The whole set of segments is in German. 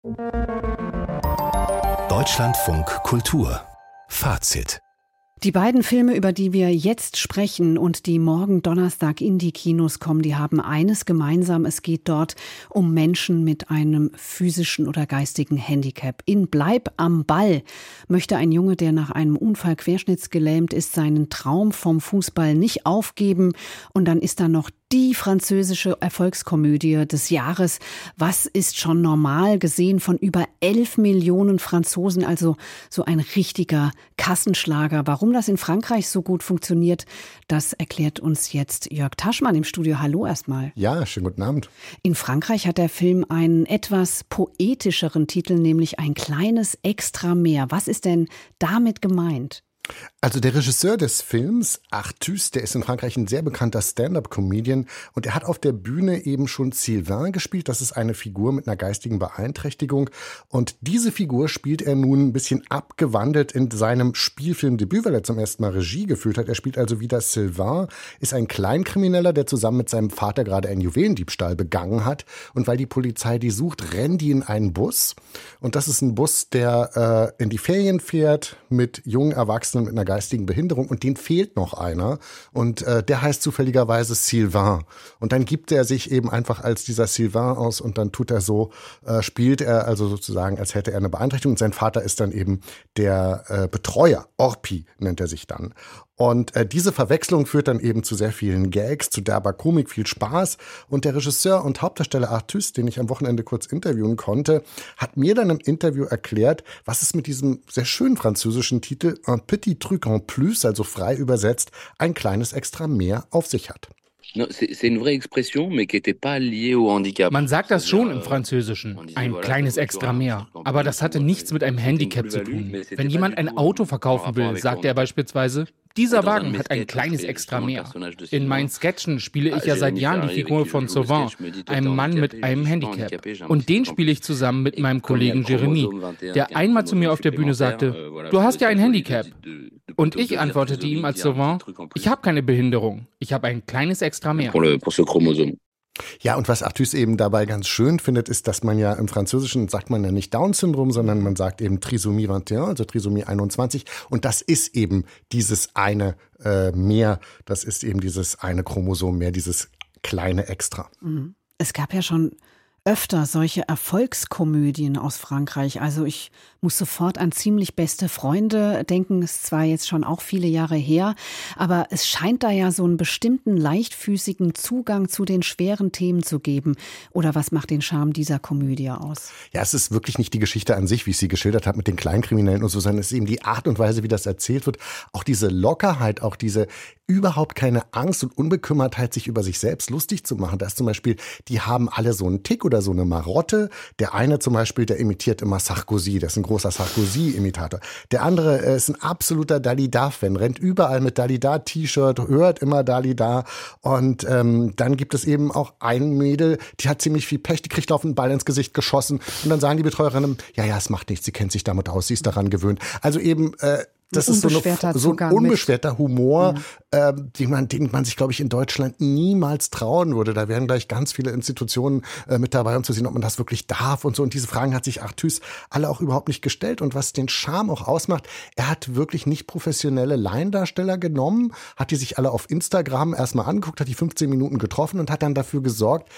Deutschlandfunk Kultur Fazit. Die beiden Filme, über die wir jetzt sprechen und die morgen Donnerstag in die Kinos kommen, die haben eines gemeinsam. Es geht dort um Menschen mit einem physischen oder geistigen Handicap. In Bleib am Ball möchte ein Junge, der nach einem Unfall querschnittsgelähmt ist, seinen Traum vom Fußball nicht aufgeben. Und dann ist da noch die französische Erfolgskomödie des Jahres. Was ist schon normal, gesehen von über 11 Millionen Franzosen, also so ein richtiger Kassenschlager. Warum das in Frankreich so gut funktioniert, das erklärt uns jetzt Jörg Taschmann im Studio. Hallo erstmal. Ja, schönen guten Abend. In Frankreich hat der Film einen etwas poetischeren Titel, nämlich Ein kleines Extrameer. Was ist denn damit gemeint? Also der Regisseur des Films, Artus, der ist in Frankreich ein sehr bekannter Stand-up-Comedian und er hat auf der Bühne eben schon Sylvain gespielt. Das ist eine Figur mit einer geistigen Beeinträchtigung und diese Figur spielt er nun ein bisschen abgewandelt in seinem Spielfilmdebüt, weil er zum ersten Mal Regie geführt hat. Er spielt also wieder Sylvain, ist ein Kleinkrimineller, der zusammen mit seinem Vater gerade einen Juwelendiebstahl begangen hat und weil die Polizei die sucht, rennen die in einen Bus und das ist ein Bus, der in die Ferien fährt mit jungen Erwachsenen mit einer geistigen Behinderung und denen fehlt noch einer und der heißt zufälligerweise Sylvain und dann gibt er sich eben einfach als dieser Sylvain aus und dann tut er so, spielt er also sozusagen, als hätte er eine Beeinträchtigung und sein Vater ist dann eben der Betreuer, Orpi nennt er sich dann. Und diese Verwechslung führt dann eben zu sehr vielen Gags, zu derber Komik, viel Spaß. Und der Regisseur und Hauptdarsteller Artus, den ich am Wochenende kurz interviewen konnte, hat mir dann im Interview erklärt, was es mit diesem sehr schönen französischen Titel Un petit truc en plus, also frei übersetzt, ein kleines Extra mehr auf sich hat. Man sagt das schon im Französischen, ein kleines Extra mehr. Aber das hatte nichts mit einem Handicap zu tun. Wenn jemand ein Auto verkaufen will, sagt er beispielsweise, dieser Wagen hat ein kleines Extra mehr. In meinen Sketchen spiele ich ja seit Jahren die Figur von Sauvin, einem Mann mit einem Handicap. Und den spiele ich zusammen mit meinem Kollegen Jeremy, der einmal zu mir auf der Bühne sagte, du hast ja ein Handicap. Und ich antwortete ihm als Sauvin, ich habe keine Behinderung, ich habe ein kleines Extra mehr. Ja, und was Artus eben dabei ganz schön findet, ist, dass man ja im Französischen sagt man ja nicht Down-Syndrom, sondern man sagt eben Trisomie 21, also Trisomie 21. Und das ist eben dieses eine mehr, das ist eben dieses eine Chromosom mehr, dieses kleine Extra. Es gab ja schon öfter solche Erfolgskomödien aus Frankreich. Also ich muss sofort an Ziemlich beste Freunde denken. Ist zwar jetzt schon auch viele Jahre her, aber es scheint da ja so einen bestimmten leichtfüßigen Zugang zu den schweren Themen zu geben. Oder was macht den Charme dieser Komödie aus? Ja, es ist wirklich nicht die Geschichte an sich, wie ich sie geschildert habe mit den Kleinkriminellen und so, sondern es ist eben die Art und Weise, wie das erzählt wird. Auch diese Lockerheit, auch diese überhaupt keine Angst und Unbekümmertheit, sich über sich selbst lustig zu machen. Da ist zum Beispiel, die haben alle so einen Tick oder so eine Marotte. Der eine zum Beispiel, der imitiert immer Sarkozy, der ist ein großer Sarkozy-Imitator. Der andere ist ein absoluter Dalida-Fan, rennt überall mit Dalida-T-Shirt, hört immer Dalida. Und dann gibt es eben auch ein Mädel, die hat ziemlich viel Pech, die kriegt auf den Ball ins Gesicht geschossen. Und dann sagen die Betreuerinnen, ja, es macht nichts, sie kennt sich damit aus, sie ist daran gewöhnt. Also eben das ist so ein unbeschwerter Humor, den man sich, glaube ich, in Deutschland niemals trauen würde. Da wären gleich ganz viele Institutionen mit dabei, um zu sehen, ob man das wirklich darf und so. Und diese Fragen hat sich Artus alle auch überhaupt nicht gestellt. Und was den Charme auch ausmacht, er hat wirklich nicht professionelle Laiendarsteller genommen, hat die sich alle auf Instagram erstmal angeguckt, hat die 15 Minuten getroffen und hat dann dafür gesorgt,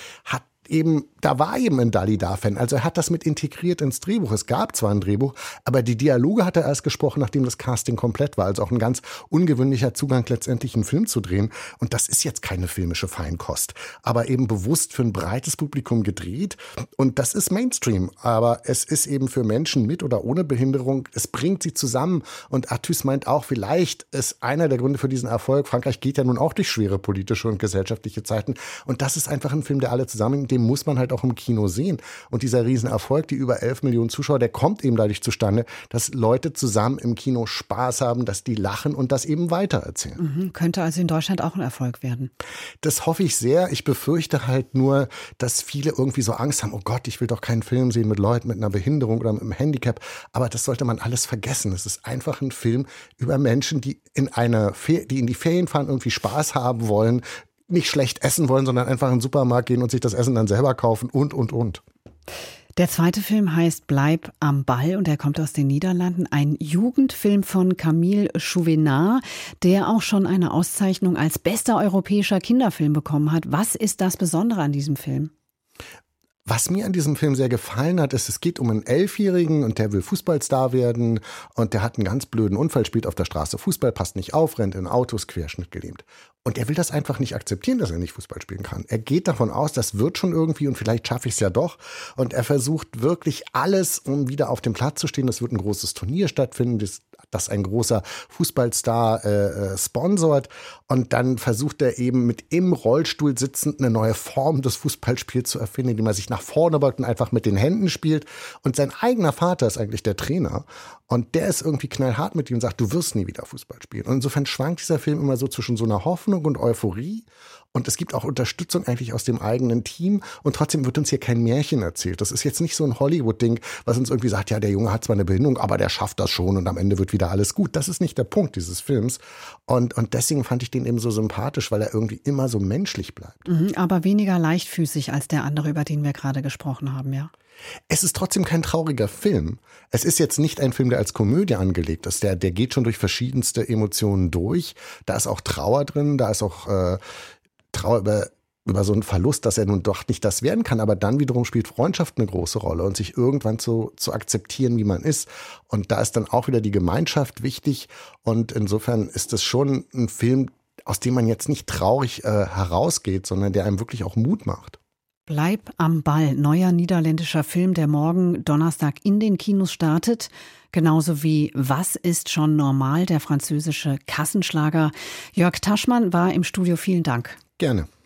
da war eben ein Dalida-Fan. Also er hat das mit integriert ins Drehbuch. Es gab zwar ein Drehbuch, aber die Dialoge hat er erst gesprochen, nachdem das Casting komplett war. Also auch ein ganz ungewöhnlicher Zugang, letztendlich einen Film zu drehen. Und das ist jetzt keine filmische Feinkost, aber eben bewusst für ein breites Publikum gedreht. Und das ist Mainstream. Aber es ist eben für Menschen mit oder ohne Behinderung, es bringt sie zusammen. Und Artus meint auch, vielleicht ist einer der Gründe für diesen Erfolg, Frankreich geht ja nun auch durch schwere politische und gesellschaftliche Zeiten. Und das ist einfach ein Film, der alle zusammen, den muss man halt auch im Kino sehen. Und dieser Riesenerfolg, die über 11 Millionen Zuschauer, der kommt eben dadurch zustande, dass Leute zusammen im Kino Spaß haben, dass die lachen und das eben weitererzählen. Könnte also in Deutschland auch ein Erfolg werden. Das hoffe ich sehr. Ich befürchte halt nur, dass viele irgendwie so Angst haben, oh Gott, ich will doch keinen Film sehen mit Leuten mit einer Behinderung oder mit einem Handicap. Aber das sollte man alles vergessen. Es ist einfach ein Film über Menschen, die in die Ferien fahren, irgendwie Spaß haben wollen, nicht schlecht essen wollen, sondern einfach in den Supermarkt gehen und sich das Essen dann selber kaufen und. Der zweite Film heißt Bleib am Ball und er kommt aus den Niederlanden. Ein Jugendfilm von Camille Chouvenard, der auch schon eine Auszeichnung als bester europäischer Kinderfilm bekommen hat. Was ist das Besondere an diesem Film? Was mir an diesem Film sehr gefallen hat, ist, es geht um einen 11-Jährigen und der will Fußballstar werden und der hat einen ganz blöden Unfall, spielt auf der Straße Fußball, passt nicht auf, rennt in Autos, querschnittgelähmt. Und er will das einfach nicht akzeptieren, dass er nicht Fußball spielen kann. Er geht davon aus, das wird schon irgendwie und vielleicht schaffe ich es ja doch. Und er versucht wirklich alles, um wieder auf dem Platz zu stehen. Es wird ein großes Turnier stattfinden, das ein großer Fußballstar sponsort. Und dann versucht er eben mit im Rollstuhl sitzend eine neue Form des Fußballspiels zu erfinden, indem er sich nach vorne beugt und einfach mit den Händen spielt. Und sein eigener Vater ist eigentlich der Trainer. Und der ist irgendwie knallhart mit ihm und sagt, du wirst nie wieder Fußball spielen. Und insofern schwankt dieser Film immer so zwischen so einer Hoffnung und Euphorie. Und es gibt auch Unterstützung eigentlich aus dem eigenen Team. Und trotzdem wird uns hier kein Märchen erzählt. Das ist jetzt nicht so ein Hollywood-Ding, was uns irgendwie sagt, ja, der Junge hat zwar eine Behinderung, aber der schafft das schon und am Ende wird wieder alles gut. Das ist nicht der Punkt dieses Films. Und deswegen fand ich den eben so sympathisch, weil er irgendwie immer so menschlich bleibt. Aber weniger leichtfüßig als der andere, über den wir gerade gesprochen haben, ja. Es ist trotzdem kein trauriger Film. Es ist jetzt nicht ein Film, der als Komödie angelegt ist. Der geht schon durch verschiedenste Emotionen durch. Da ist auch Trauer drin, da ist auch Trauer über so einen Verlust, dass er nun doch nicht das werden kann. Aber dann wiederum spielt Freundschaft eine große Rolle und sich irgendwann zu akzeptieren, wie man ist. Und da ist dann auch wieder die Gemeinschaft wichtig. Und insofern ist es schon ein Film, aus dem man jetzt nicht traurig herausgeht, sondern der einem wirklich auch Mut macht. Bleib am Ball, neuer niederländischer Film, der morgen Donnerstag in den Kinos startet. Genauso wie Was ist schon normal, der französische Kassenschlager. Jörg Taschmann war im Studio. Vielen Dank. Gerne.